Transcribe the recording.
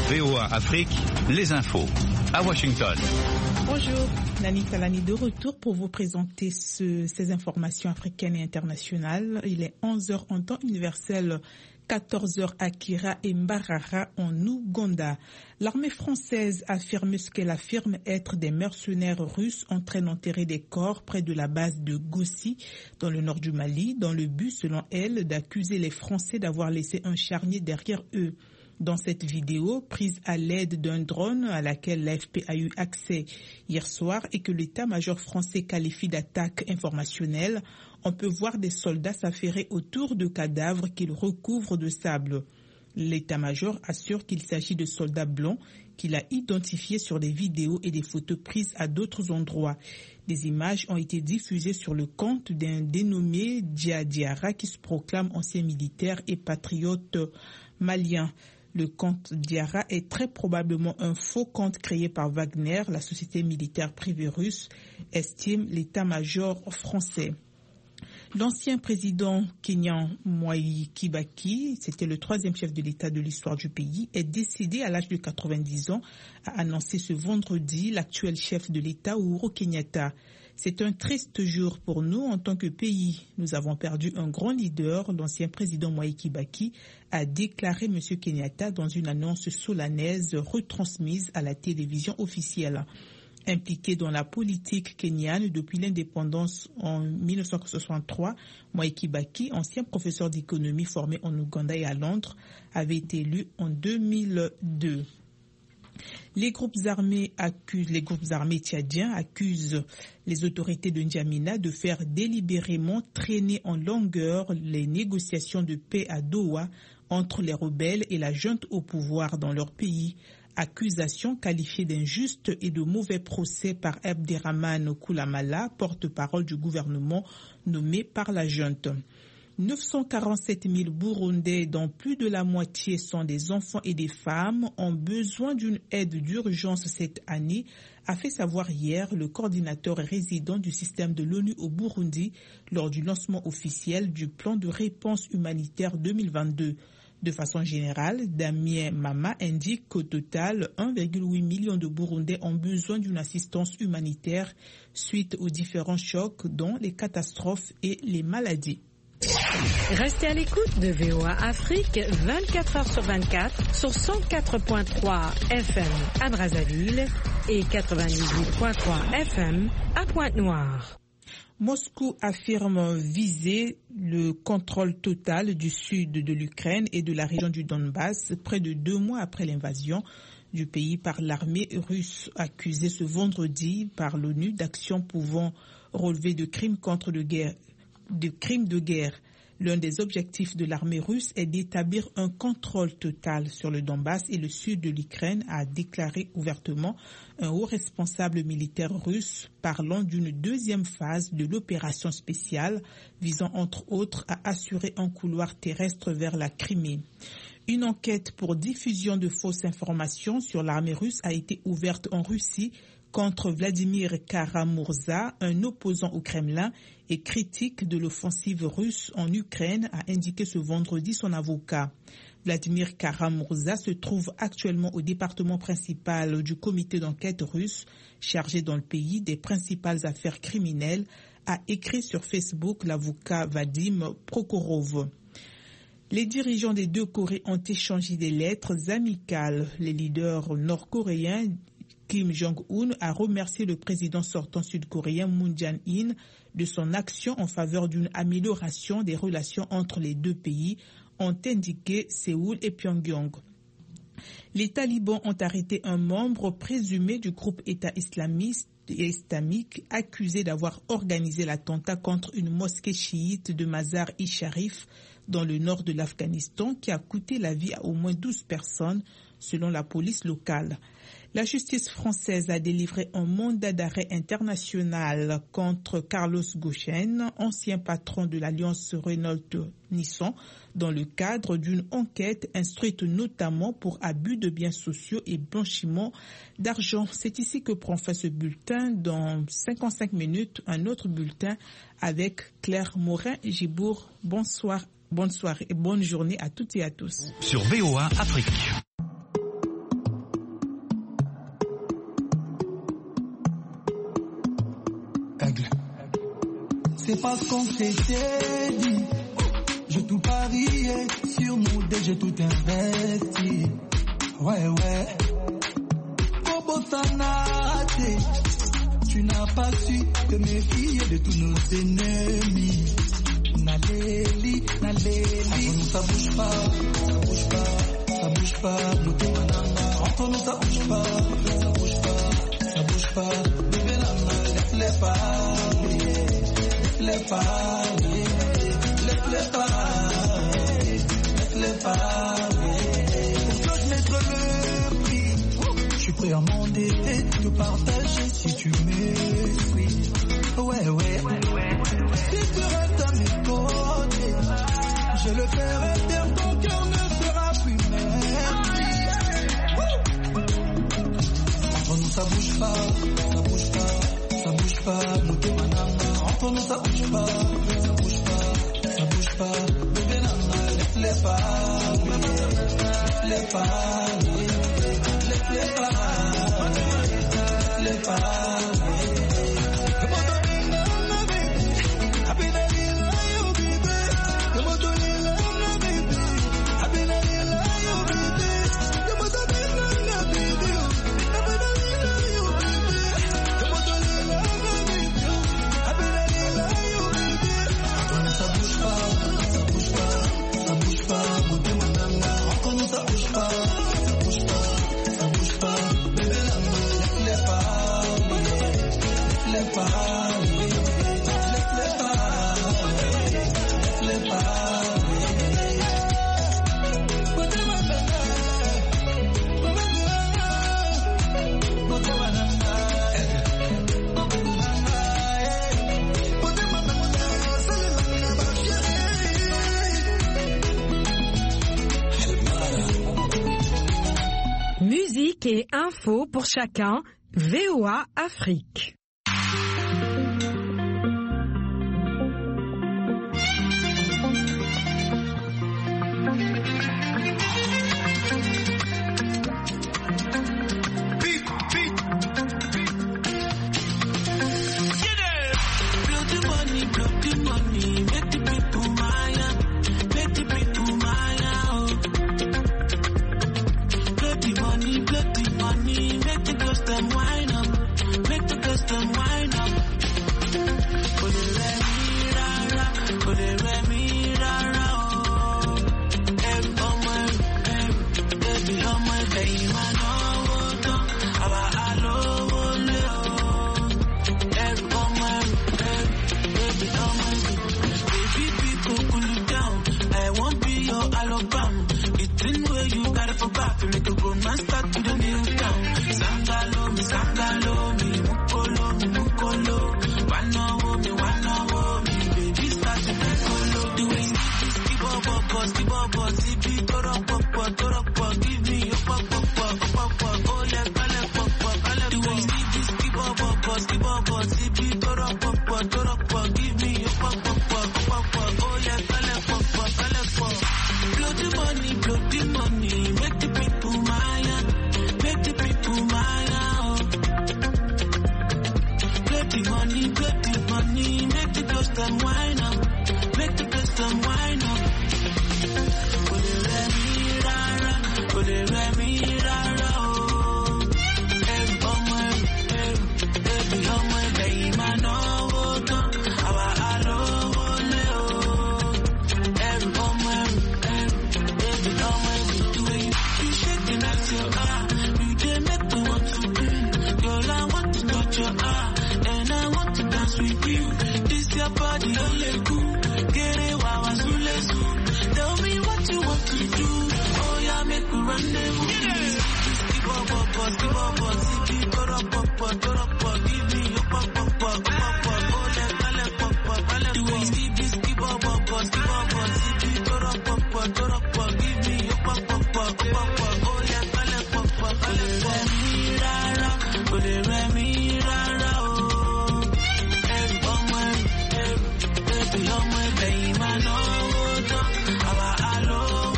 VOA Afrique, les infos. À Washington. Bonjour, Nani Talani de retour pour vous présenter ces informations africaines et internationales. Il est 11h en temps universel, 14h à Kira et Mbarara en Ouganda. L'armée française affirme ce qu'elle affirme être des mercenaires russes en train d'enterrer des corps près de la base de Gossi, dans le nord du Mali, dans le but, selon elle, d'accuser les Français d'avoir laissé un charnier derrière eux. Dans cette vidéo, prise à l'aide d'un drone à laquelle l'AFP a eu accès hier soir et que l'état-major français qualifie d'attaque informationnelle, on peut voir des soldats s'affairer autour de cadavres qu'ils recouvrent de sable. L'état-major assure qu'il s'agit de soldats blancs qu'il a identifiés sur des vidéos et des photos prises à d'autres endroits. Des images ont été diffusées sur le compte d'un dénommé Diara qui se proclame ancien militaire et patriote malien. Le compte Diara est très probablement un faux compte créé par Wagner, la société militaire privée russe, estime l'état-major français. L'ancien président kenyan Mwai Kibaki, c'était le troisième chef de l'État de l'histoire du pays, est décédé à l'âge de 90 ans, a annoncé ce vendredi l'actuel chef de l'État Uhuru Kenyatta. C'est un triste jour pour nous en tant que pays. Nous avons perdu un grand leader, l'ancien président Mwai Kibaki, a déclaré M. Kenyatta dans une annonce solennelle retransmise à la télévision officielle. Impliqué dans la politique kenyane depuis l'indépendance en 1963, Mwai Kibaki, ancien professeur d'économie formé en Ouganda et à Londres, avait été élu en 2002. Les groupes armés tchadiens accusent les autorités de N'Djamena de faire délibérément traîner en longueur les négociations de paix à Doha entre les rebelles et la junte au pouvoir dans leur pays. Accusation qualifiée d'injuste et de mauvais procès par Abderrahmane Koulamala, porte-parole du gouvernement nommé par la junte. 947 000 Burundais, dont plus de la moitié sont des enfants et des femmes, ont besoin d'une aide d'urgence cette année, a fait savoir hier le coordinateur résident du système de l'ONU au Burundi lors du lancement officiel du plan de réponse humanitaire 2022. De façon générale, Damien Mama indique qu'au total, 1,8 million de Burundais ont besoin d'une assistance humanitaire suite aux différents chocs, dont les catastrophes et les maladies. Restez à l'écoute de VOA Afrique 24h sur 24 sur 104.3 FM à Brazzaville et 98.3 FM à Pointe-Noire. Moscou affirme viser le contrôle total du sud de l'Ukraine et de la région du Donbass près de 2 mois après l'invasion du pays par l'armée russe, accusée ce vendredi par l'ONU d'actions pouvant relever de crimes de guerre. L'un des objectifs de l'armée russe est d'établir un contrôle total sur le Donbass et le sud de l'Ukraine, a déclaré ouvertement un haut responsable militaire russe parlant d'une deuxième phase de l'opération spéciale visant entre autres à assurer un couloir terrestre vers la Crimée. Une enquête pour diffusion de fausses informations sur l'armée russe a été ouverte en Russie contre Vladimir Kara-Murza, un opposant au Kremlin et critique de l'offensive russe en Ukraine, a indiqué ce vendredi son avocat. Vladimir Kara-Murza se trouve actuellement au département principal du comité d'enquête russe, chargé dans le pays des principales affaires criminelles, a écrit sur Facebook l'avocat Vadim Prokhorov. Les dirigeants des deux Corées ont échangé des lettres amicales. Les leaders nord-coréens Kim Jong-un a remercié le président sortant sud-coréen Moon Jae-in de son action en faveur d'une amélioration des relations entre les deux pays, ont indiqué Séoul et Pyongyang. Les talibans ont arrêté un membre présumé du groupe État islamique accusé d'avoir organisé l'attentat contre une mosquée chiite de Mazar-i-Sharif dans le nord de l'Afghanistan qui a coûté la vie à au moins 12 personnes selon la police locale. La justice française a délivré un mandat d'arrêt international contre Carlos Ghosn, ancien patron de l'alliance Renault-Nissan, dans le cadre d'une enquête instruite notamment pour abus de biens sociaux et blanchiment d'argent. C'est ici que prend fin ce bulletin. Dans 55 minutes, un autre bulletin avec Claire Morin-Gibourg. Bonsoir et bonne journée à toutes et à tous. Sur VOA Afrique. c'est pas ce qu'on s'était dit. J'ai tout parié sur nous, dès j'ai tout investi. Ouais, ouais. Bobo Sanate, tu n'as pas su te méfier de tous nos ennemis. Naléli, Naléli. Entre nous ça bouge pas, ça bouge pas, ça bouge pas. Entre nous ça bouge pas, ça bouge pas, ça bouge pas. Bébé Nana, laisse-les parler, laisse-les parler, laisse-les parler, laisse-les parler. Pour que je mette le prix, je suis prêt à m'endetter, te partager si tu m'écris. Ouais, ouais. Si tu restes à mes côtés, je le ferai taire, ton cœur ne sera plus merci. Entre nous ça bouge pas, ça bouge pas, ça bouge pas. Nous t'es manana. Entre nous ça bouge pas, ça bouge pas, ça bouge pas. Bébé nana, laisse-les parler, laisse-les parler, laisse-les parler, laisse-les parler. Et info pour chacun, VOA Afrique. Give me your